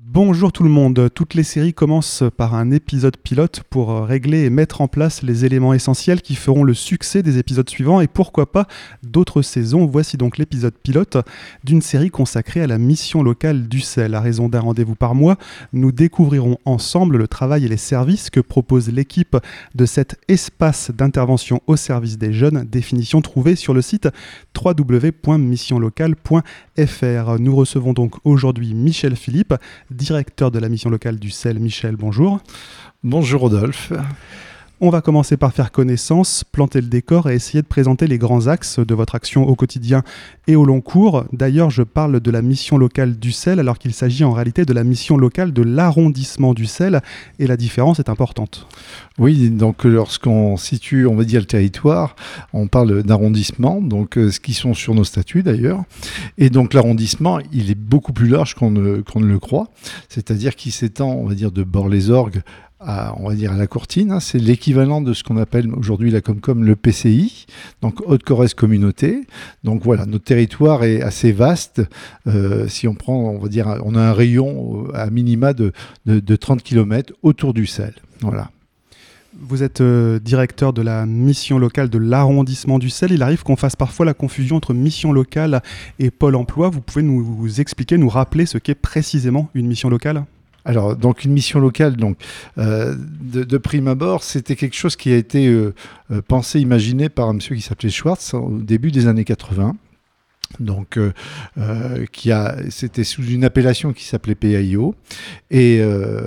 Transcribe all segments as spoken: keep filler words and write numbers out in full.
Bonjour tout le monde, toutes les séries commencent par un épisode pilote pour régler et mettre en place les éléments essentiels qui feront le succès des épisodes suivants et pourquoi pas d'autres saisons. Voici donc l'épisode pilote d'une série consacrée à la mission locale d'Ussel. À raison d'un rendez-vous par mois, nous découvrirons ensemble le travail et les services que propose l'équipe de cet espace d'intervention au service des jeunes, définition trouvée sur le site w w w point mission locale point f r. Nous recevons donc aujourd'hui Michel Philippe, directeur de la mission locale d'Ussel. Michel, bonjour. Bonjour Rodolphe. On va commencer par faire connaissance, planter le décor et essayer de présenter les grands axes de votre action au quotidien et au long cours. D'ailleurs, je parle de la mission locale d'Ussel alors qu'il s'agit en réalité de la mission locale de l'arrondissement d'Ussel et la différence est importante. Oui, donc lorsqu'on situe, on va dire, le territoire, on parle d'arrondissement, donc euh, ce qui sont sur nos statuts d'ailleurs. Et donc l'arrondissement, il est beaucoup plus large qu'on ne, qu'on ne le croit, c'est-à-dire qu'il s'étend, on va dire, de Bord-les-Orgues à, on va dire, à la Courtine, hein. C'est l'équivalent de ce qu'on appelle aujourd'hui la Comcom le P C I, donc Haute-Corrèze Communauté. Donc voilà, notre territoire est assez vaste. Euh, si on prend, on va dire, on a un rayon à minima de, de, de trente kilomètres autour d'Ussel. Voilà. Vous êtes euh, directeur de la mission locale de l'arrondissement d'Ussel. Il arrive qu'on fasse parfois la confusion entre mission locale et Pôle emploi. Vous pouvez nous, nous expliquer, nous rappeler ce qu'est précisément une mission locale ? Alors, donc une mission locale, donc euh, de, de prime abord, c'était quelque chose qui a été euh, euh, pensé, imaginé par un monsieur qui s'appelait Schwartz au début des années quatre-vingts. Donc, euh, euh, qui a, c'était sous une appellation qui s'appelait P I O. Et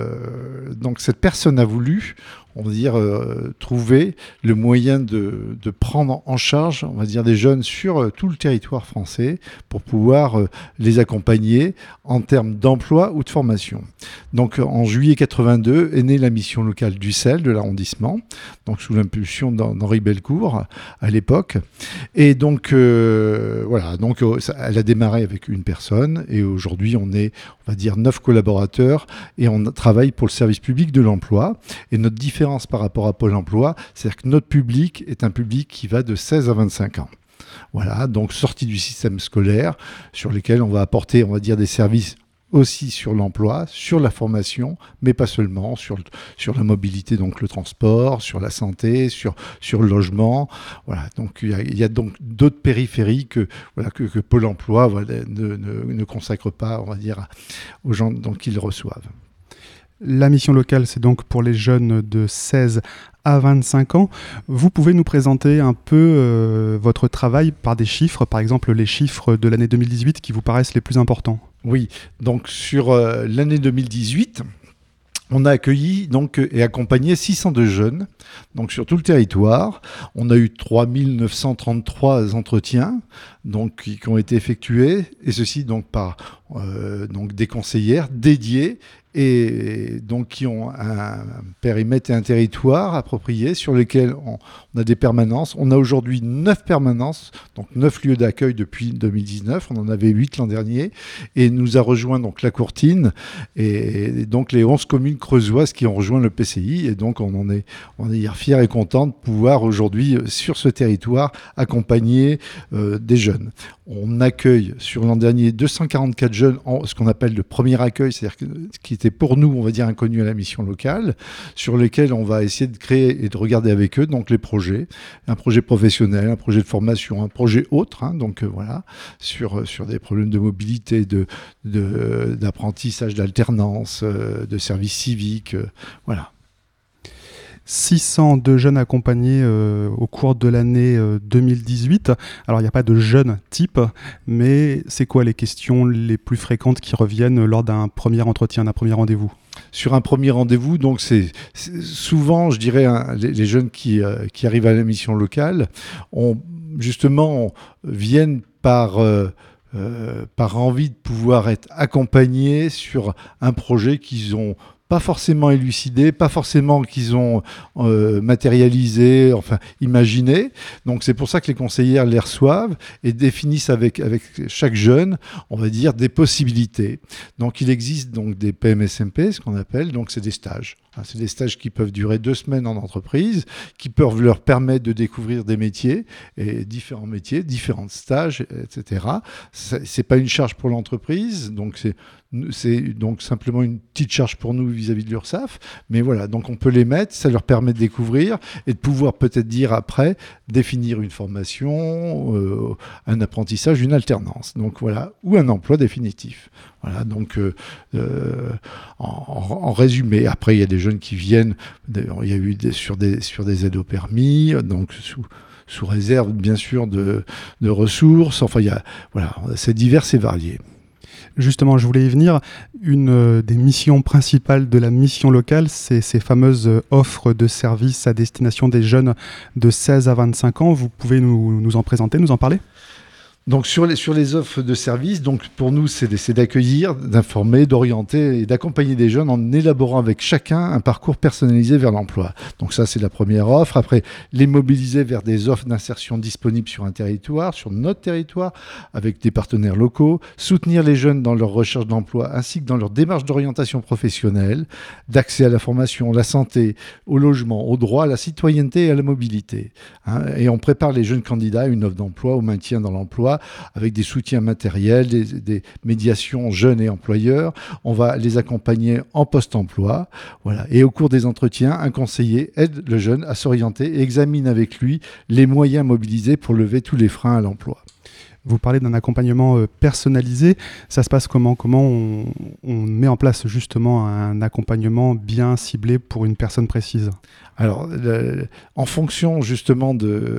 euh, donc, cette personne a voulu, on va dire, euh, trouver le moyen de, de prendre en charge, on va dire, des jeunes sur euh, tout le territoire français pour pouvoir euh, les accompagner en termes d'emploi ou de formation. Donc, en juillet quatre-vingt-deux est née la mission locale d'Ussel, de l'arrondissement, donc sous l'impulsion d'Henri Bellecour à l'époque. Et donc, euh, voilà, donc euh, ça, elle a démarré avec une personne et aujourd'hui, on est, on va dire, neuf collaborateurs et on travaille pour le service public de l'emploi. Et notre différence par rapport à Pôle emploi, c'est-à-dire que notre public est un public qui va de seize à vingt-cinq ans. Voilà, donc sorti du système scolaire, sur lesquels on va apporter, on va dire, des services aussi sur l'emploi, sur la formation, mais pas seulement, sur, sur la mobilité, donc le transport, sur la santé, sur, sur le logement. Voilà, donc il y a, il y a donc d'autres périphéries que, voilà, que, que Pôle emploi voilà, ne, ne, ne consacre pas, on va dire, aux gens donc, qu'ils reçoivent. La mission locale, c'est donc pour les jeunes de seize à vingt-cinq ans. Vous pouvez nous présenter un peu euh, votre travail par des chiffres, par exemple les chiffres de l'année deux mille dix-huit qui vous paraissent les plus importants. Oui, donc sur euh, l'année deux mille dix-huit, on a accueilli donc, et accompagné six cent deux jeunes donc, sur tout le territoire. On a eu trois mille neuf cent trente-trois entretiens donc, qui, qui ont été effectués, et ceci donc, par euh, donc, des conseillères dédiées et donc qui ont un périmètre et un territoire approprié sur lesquels on, on a des permanences. On a aujourd'hui neuf permanences, donc neuf lieux d'accueil depuis deux mille dix-neuf. On en avait huit l'an dernier et nous a rejoint donc la Courtine et, et donc les onze communes creusoises qui ont rejoint le P C I et donc on en est, on est fiers et contents de pouvoir aujourd'hui sur ce territoire accompagner euh, des jeunes. On accueille sur l'an dernier deux cent quarante-quatre jeunes en ce qu'on appelle le premier accueil, c'est-à-dire que, qui était pour nous, on va dire, inconnu à la mission locale, sur lesquels on va essayer de créer et de regarder avec eux donc les projets, un projet professionnel, un projet de formation, un projet autre, hein, donc euh, voilà, sur, sur des problèmes de mobilité, de, de, d'apprentissage, d'alternance, euh, de service civique, euh, voilà. six cents de jeunes accompagnés euh, au cours de l'année euh, deux mille dix-huit. Alors, il n'y a pas de jeunes type, mais c'est quoi les questions les plus fréquentes qui reviennent lors d'un premier entretien, d'un premier rendez-vous ? Sur un premier rendez-vous, donc c'est, c'est souvent, je dirais, hein, les, les jeunes qui, euh, qui arrivent à la mission locale, ont, justement, on, viennent par... Euh, Euh, par envie de pouvoir être accompagnés sur un projet qu'ils ont pas forcément élucidé, pas forcément qu'ils ont euh, matérialisé, enfin imaginé. Donc c'est pour ça que les conseillères les reçoivent et définissent avec, avec chaque jeune, on va dire, des possibilités. Donc il existe donc des P M S M P, ce qu'on appelle, donc c'est des stages. C'est des stages qui peuvent durer deux semaines en entreprise, qui peuvent leur permettre de découvrir des métiers, et différents métiers, différents stages, et cetera. C'est pas une charge pour l'entreprise, donc c'est c'est donc simplement une petite charge pour nous vis-à-vis de l'URSSAF. Mais voilà, donc on peut les mettre, ça leur permet de découvrir et de pouvoir peut-être dire après, définir une formation, euh, un apprentissage, une alternance. Donc voilà, ou un emploi définitif. Voilà, donc euh, euh, en, en résumé, après il y a des jeunes qui viennent, il y a eu des, sur, des, sur des aides au permis, donc sous, sous réserve bien sûr de, de ressources, enfin il y a, voilà, c'est divers et varié. Justement, je voulais y venir. Une euh, des missions principales de la mission locale, c'est ces fameuses euh, offres de services à destination des jeunes de seize à vingt-cinq ans. Vous pouvez nous, nous en présenter, nous en parler ? Donc sur les, sur les offres de services, donc pour nous, c'est, c'est d'accueillir, d'informer, d'orienter et d'accompagner des jeunes en élaborant avec chacun un parcours personnalisé vers l'emploi. Donc ça, c'est la première offre. Après, les mobiliser vers des offres d'insertion disponibles sur un territoire, sur notre territoire, avec des partenaires locaux, soutenir les jeunes dans leur recherche d'emploi ainsi que dans leur démarche d'orientation professionnelle, d'accès à la formation, la santé, au logement, au droit, à la citoyenneté et à la mobilité. Hein, et on prépare les jeunes candidats à une offre d'emploi, au maintien dans l'emploi, avec des soutiens matériels, des, des médiations jeunes et employeurs. On va les accompagner en post-emploi. Voilà. Et au cours des entretiens, un conseiller aide le jeune à s'orienter et examine avec lui les moyens mobilisés pour lever tous les freins à l'emploi. Vous parlez d'un accompagnement euh, personnalisé. Ça se passe comment ? Comment on, on met en place justement un accompagnement bien ciblé pour une personne précise ? Alors, le, en fonction justement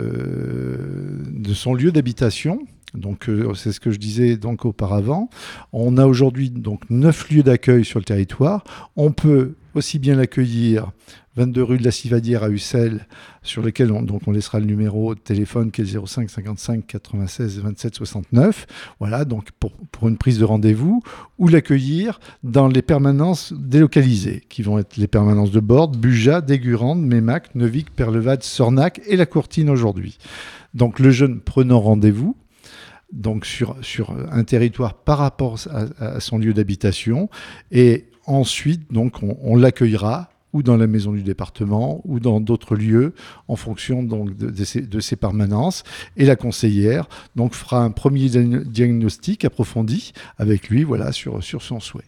de, de son lieu d'habitation, donc euh, c'est ce que je disais donc auparavant, on a aujourd'hui donc neuf lieux d'accueil sur le territoire. On peut aussi bien l'accueillir vingt-deux rue de la Civadière à Ussel, sur lequel on, donc on laissera le numéro de téléphone qui est le zéro cinq cinquante-cinq quatre-vingt-seize vingt-sept soixante-neuf, voilà, donc pour, pour une prise de rendez-vous, ou l'accueillir dans les permanences délocalisées, qui vont être les permanences de Bordes, Buja, Dégurande, Mémac, Neuvic, Perlevade, Sornac et La Courtine aujourd'hui. Donc le jeune prenant rendez-vous, donc sur, sur un territoire par rapport à, à son lieu d'habitation, et ensuite donc on, on l'accueillera ou dans la maison du département, ou dans d'autres lieux, en fonction donc de, de, ces, de ces permanences. Et la conseillère donc fera un premier diagnostic approfondi avec lui, voilà, sur, sur son souhait.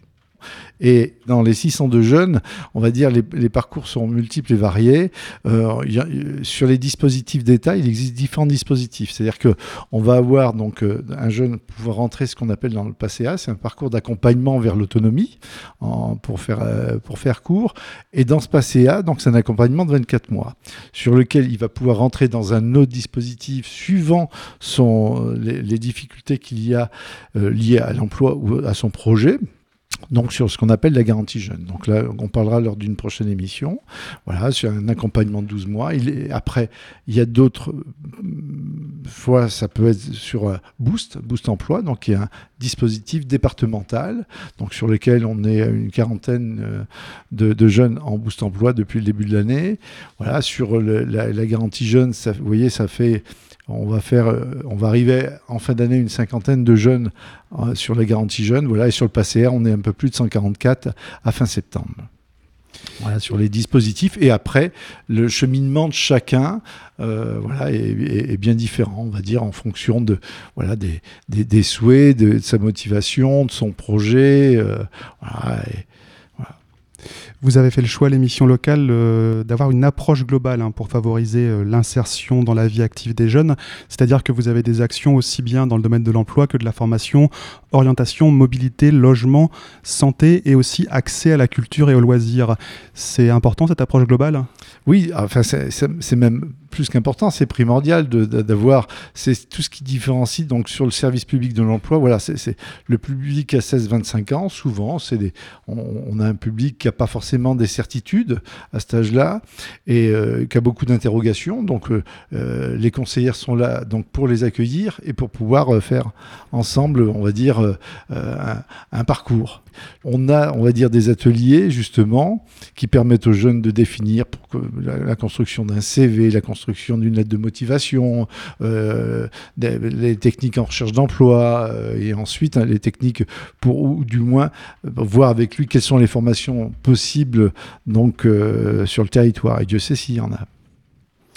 Et dans les six cent deux jeunes, on va dire les, les parcours sont multiples et variés. Euh, y a, sur les dispositifs d'État, il existe différents dispositifs. C'est-à-dire qu'on va avoir donc euh, un jeune pouvoir rentrer ce qu'on appelle dans le PACEA, c'est un parcours d'accompagnement vers l'autonomie, en, pour, faire, euh, pour faire court. Et dans ce PACEA, donc c'est un accompagnement de vingt-quatre mois, sur lequel il va pouvoir rentrer dans un autre dispositif suivant son, les, les difficultés qu'il y a euh, liées à l'emploi ou à son projet. Donc sur ce qu'on appelle la garantie jeune. Donc là, on parlera lors d'une prochaine émission. Voilà, sur un accompagnement de douze mois. Il est, après, il y a d'autres fois, ça peut être sur euh, Boost, Boost Emploi, donc il y a un dispositif départemental, donc sur lequel on est une quarantaine euh, de, de jeunes en Boost Emploi depuis le début de l'année. Voilà, sur le, la, la garantie jeune, ça, vous voyez, ça fait... On va faire, on va arriver en fin d'année une cinquantaine de jeunes euh, sur la garantie jeune. Voilà, et sur le PACEA, on est un peu plus de cent quarante-quatre à fin septembre. Voilà, sur les dispositifs. Et après, le cheminement de chacun euh, voilà, est, est, est bien différent, on va dire, en fonction de, voilà, des, des, des souhaits, de, de sa motivation, de son projet. Euh, voilà, et, Vous avez fait le choix, l'émission locale, euh, d'avoir une approche globale hein, pour favoriser euh, l'insertion dans la vie active des jeunes. C'est-à-dire que vous avez des actions aussi bien dans le domaine de l'emploi que de la formation, orientation, mobilité, logement, santé et aussi accès à la culture et aux loisirs. C'est important cette approche globale ? Oui, enfin c'est, c'est, c'est même plus qu'important, c'est primordial de, de, d'avoir, c'est tout ce qui différencie donc sur le service public de l'emploi. Voilà, c'est, c'est le public à seize vingt-cinq ans. Souvent, c'est des, on, on a un public qui n'a pas forcément des certitudes à cet âge-là et euh, qui a beaucoup d'interrogations. Donc, euh, les conseillères sont là donc pour les accueillir et pour pouvoir euh, faire ensemble, on va dire, euh, un, un parcours. On a, on va dire, des ateliers justement qui permettent aux jeunes de définir pour que la, la construction d'un C V, la construction d'une lettre de motivation, euh, des, les techniques en recherche d'emploi euh, et ensuite hein, les techniques pour, ou du moins euh, voir avec lui quelles sont les formations possibles donc euh, sur le territoire. Et Dieu sait s'il y en a.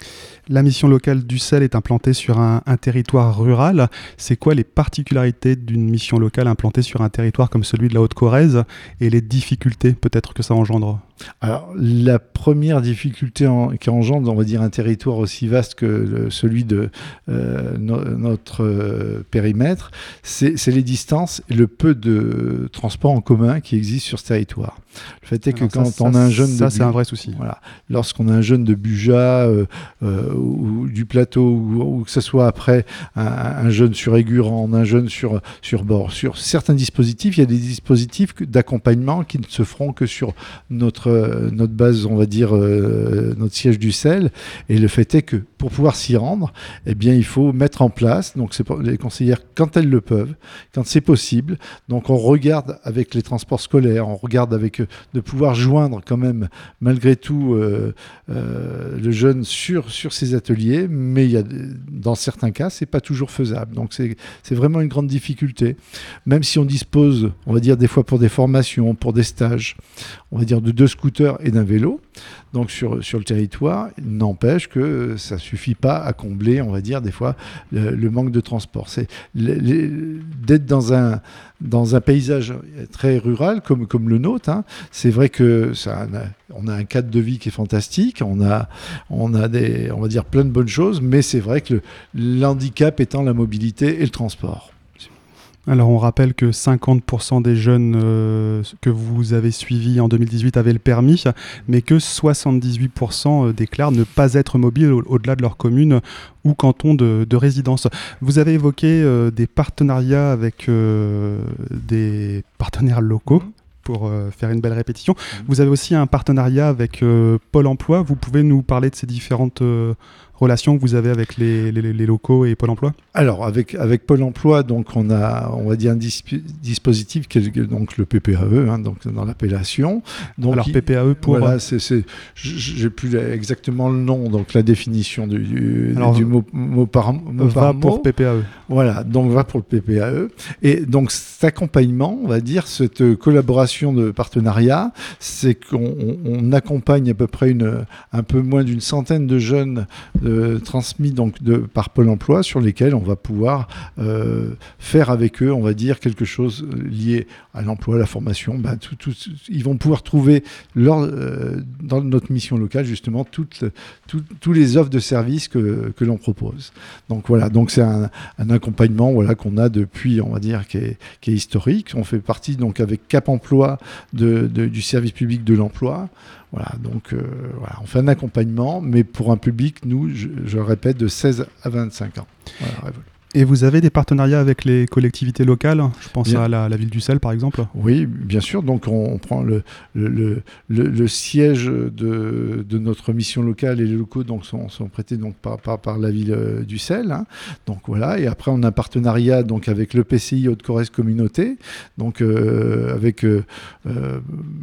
La mission locale d'Ussel est implantée sur un, un territoire rural. C'est quoi les particularités d'une mission locale implantée sur un territoire comme celui de la Haute-Corrèze et les difficultés peut-être que ça engendre? Alors, la première difficulté en, qui engendre, on va dire, un territoire aussi vaste que le, celui de euh, no, notre euh, périmètre, c'est, c'est les distances et le peu de transports en commun qui existent sur ce territoire. Le fait est que Alors quand ça, on ça, a un jeune ça, de c'est Bu- un vrai souci. Voilà, lorsqu'on a un jeune de Buja euh, euh, ou, ou du plateau, ou, ou que ce soit après un, un jeune sur Aigurande, un jeune sur, sur bord, sur certains dispositifs, il y a des dispositifs d'accompagnement qui ne se feront que sur notre notre base, on va dire, euh, notre siège d'Ussel. Et le fait est que pour pouvoir s'y rendre, eh bien, il faut mettre en place, donc c'est pour les conseillères, quand elles le peuvent, quand c'est possible. Donc on regarde avec les transports scolaires, on regarde avec euh, de pouvoir joindre quand même, malgré tout, euh, euh, le jeune sur, sur ces ateliers. Mais il y a, dans certains cas, c'est pas toujours faisable. Donc c'est, c'est vraiment une grande difficulté. Même si on dispose, on va dire, des fois pour des formations, pour des stages, on va dire de deux scooters et d'un vélo, donc sur, sur le territoire, il n'empêche que ça ne suffit pas à combler, on va dire, des fois, le, le manque de transport. C'est les, les, d'être dans un, dans un paysage très rural comme, comme le nôtre, hein, c'est vrai que ça, on a un cadre de vie qui est fantastique, on a, on a des, on va dire, plein de bonnes choses, mais c'est vrai que le, l'handicap étant la mobilité et le transport. Alors on rappelle que cinquante pour cent des jeunes euh, que vous avez suivis en deux mille dix-huit avaient le permis, mais que soixante-dix-huit pour cent déclarent ne pas être mobiles au- au-delà de leur commune ou canton de, de résidence. Vous avez évoqué euh, des partenariats avec euh, des partenaires locaux pour euh, faire une belle répétition. Vous avez aussi un partenariat avec euh, Pôle emploi. Vous pouvez nous parler de ces différentes euh, relations que vous avez avec les, les, les locaux et Pôle emploi? Alors, avec, avec Pôle emploi, donc, on a, on va dire, un disp- dispositif qui est donc le P P A E, hein, donc, dans l'appellation. Donc, Alors, il, P P A E pour... Voilà, c'est, c'est, j'ai plus exactement le nom, donc la définition du, du, Alors, du mot, mot par mot. Va par mot. pour P P A E. Voilà, donc va pour le P P A E. Et donc, cet accompagnement, on va dire, cette collaboration de partenariat, c'est qu'on on, on accompagne à peu près une, un peu moins d'une centaine de jeunes euh, transmis donc de, par Pôle emploi, sur lesquels on va pouvoir euh, faire avec eux, on va dire, quelque chose lié à l'emploi, à la formation. Ben, tout, tout, ils vont pouvoir trouver leur, euh, dans notre mission locale, justement, toutes, tout, tous les offres de services que, que l'on propose. Donc voilà, donc c'est un, un accompagnement voilà, qu'on a depuis, on va dire, qui est, qui est historique. On fait partie donc avec Cap Emploi de, de, du service public de l'emploi. Voilà, donc euh, voilà, on fait un accompagnement, mais pour un public, nous, je, je le répète, de seize à vingt-cinq ans. Voilà, et vous avez des partenariats avec les collectivités locales? Je pense bien. à la, la ville d'Ussel, par exemple. Oui, bien sûr. Donc, on, on prend le, le, le, le, le siège de, de notre mission locale et les locaux donc, sont, sont prêtés donc, par, par, par la ville d'Ussel. Hein. Donc, voilà. Et après, on a un partenariat donc, avec l'E P C I Haute-Corrèze Communauté, donc euh, avec... Euh, euh,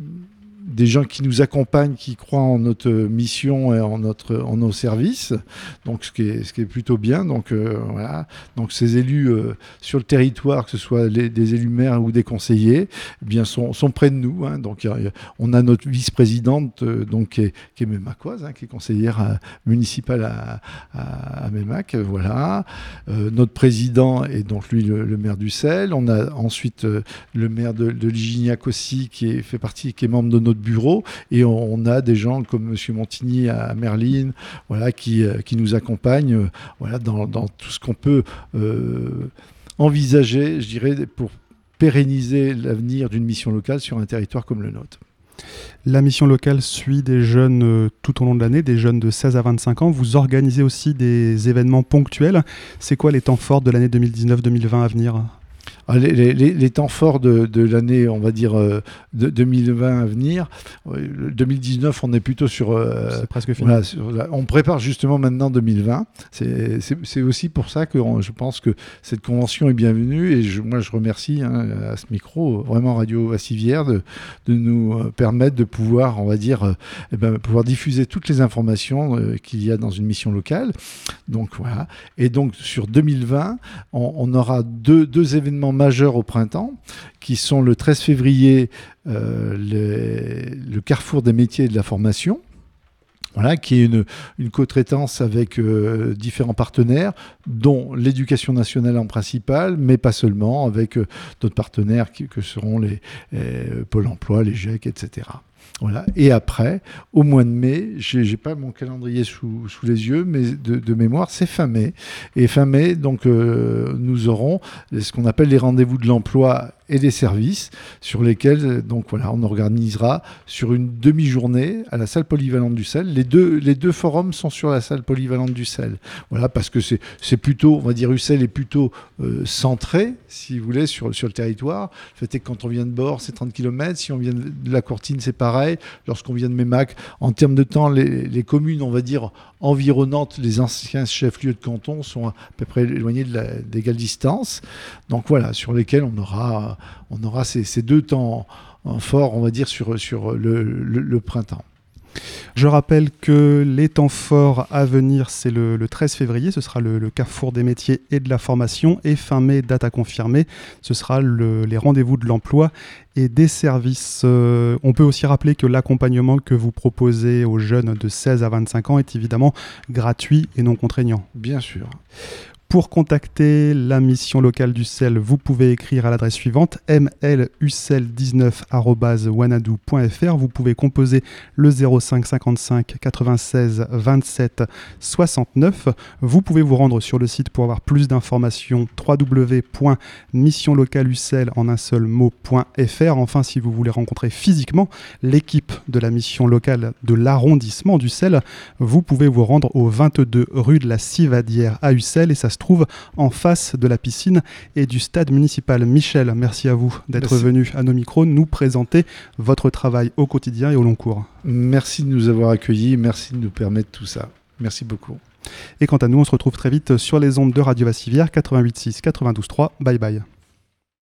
des gens qui nous accompagnent, qui croient en notre mission et en, notre, en nos services, donc ce qui est, ce qui est plutôt bien. Donc, euh, voilà. Donc ces élus euh, sur le territoire, que ce soit les, des élus maires ou des conseillers, eh bien, sont, sont près de nous. Hein. Donc, y a, y a, on a notre vice-présidente euh, donc, qui, est, qui est mémacoise, hein, qui est conseillère euh, municipale à, à, à Mémac. Voilà. Euh, notre président est donc lui le, le maire d'Ussel. On a ensuite euh, le maire de, de Ligignac aussi, qui est, fait partie, qui est membre de notre bureau, et on, on a des gens comme Monsieur Montigny à Merline, voilà, qui, euh, qui nous accompagnent euh, voilà, dans, dans tout ce qu'on peut euh, envisager, je dirais, pour pérenniser l'avenir d'une mission locale sur un territoire comme le nôtre. La mission locale suit des jeunes euh, tout au long de l'année, des jeunes de seize à vingt-cinq ans. Vous organisez aussi des événements ponctuels. C'est quoi les temps forts de l'année deux mille dix-neuf deux mille vingt à venir ? Ah, les, les, les temps forts de, de l'année, on va dire, euh, de deux mille vingt à venir, euh, deux mille dix-neuf, on est plutôt sur... Euh, c'est presque fini. Voilà, sur la, on prépare justement maintenant deux mille vingt. C'est, c'est, c'est aussi pour ça que on, je pense que cette convention est bienvenue, et je, moi je remercie hein, à ce micro, vraiment Radio Vassivière, de, de nous permettre de pouvoir, on va dire, euh, eh ben, pouvoir diffuser toutes les informations euh, qu'il y a dans une mission locale. Donc voilà. Et donc sur deux mille vingt, on, on aura deux, deux événements majeurs au printemps, qui sont le treize février, euh, les, le carrefour des métiers et de la formation. Voilà, qui est une, une co-traitance avec euh, différents partenaires, dont l'éducation nationale en principal, mais pas seulement, avec euh, d'autres partenaires qui, que seront les euh, Pôle emploi, les G E C, et cetera. Voilà. Et après, au mois de mai, je n'ai pas mon calendrier sous, sous les yeux, mais de, de mémoire, c'est fin mai. Et fin mai, donc, euh, nous aurons ce qu'on appelle les rendez-vous de l'emploi et des services, sur lesquels donc, voilà, on organisera sur une demi-journée à la salle polyvalente du Sel. Les deux, les deux forums sont sur la salle polyvalente du Sel. Voilà, parce que c'est, c'est plutôt, on va dire, Ussel est plutôt euh, centré, si vous voulez, sur, sur le territoire. Le fait est que quand on vient de Bord, c'est trente kilomètres. Si on vient de la Courtine, c'est pareil. Lorsqu'on vient de Mémac, en termes de temps, les, les communes, on va dire, environnantes, les anciens chefs-lieux de canton sont à peu près éloignés de la, d'égale distance. Donc voilà, sur lesquels on aura, on aura ces, ces deux temps forts, on va dire, sur, sur le, le, le printemps. Je rappelle que les temps forts à venir, c'est le, le treize février, ce sera le, le Carrefour des métiers et de la formation, et fin mai, date à confirmer, ce sera le, les rendez-vous de l'emploi et des services. Euh, on peut aussi rappeler que l'accompagnement que vous proposez aux jeunes de seize à vingt-cinq ans est évidemment gratuit et non contraignant. Bien sûr. Pour contacter la mission locale du Sel, vous pouvez écrire à l'adresse suivante m l u s e l dix-neuf arobase wanadoo point f r. Vous pouvez composer le zéro cinq cinquante-cinq quatre-vingt-seize vingt-sept soixante-neuf. Vous pouvez vous rendre sur le site pour avoir plus d'informations w w w point mission locale u s e l en un seul mot point f r. Enfin, si vous voulez rencontrer physiquement l'équipe de la mission locale de l'arrondissement du Sel, vous pouvez vous rendre au vingt-deux rue de la Civadière à Ussel, et ça se trouve en face de la piscine et du stade municipal. Michel, merci à vous d'être merci. venu à nos micros nous présenter votre travail au quotidien et au long cours. Merci de nous avoir accueillis, merci de nous permettre tout ça. Merci beaucoup. Et quant à nous, on se retrouve très vite sur les ondes de Radio Vassivière, quatre-vingt-huit virgule six, quatre-vingt-douze virgule trois. Bye bye.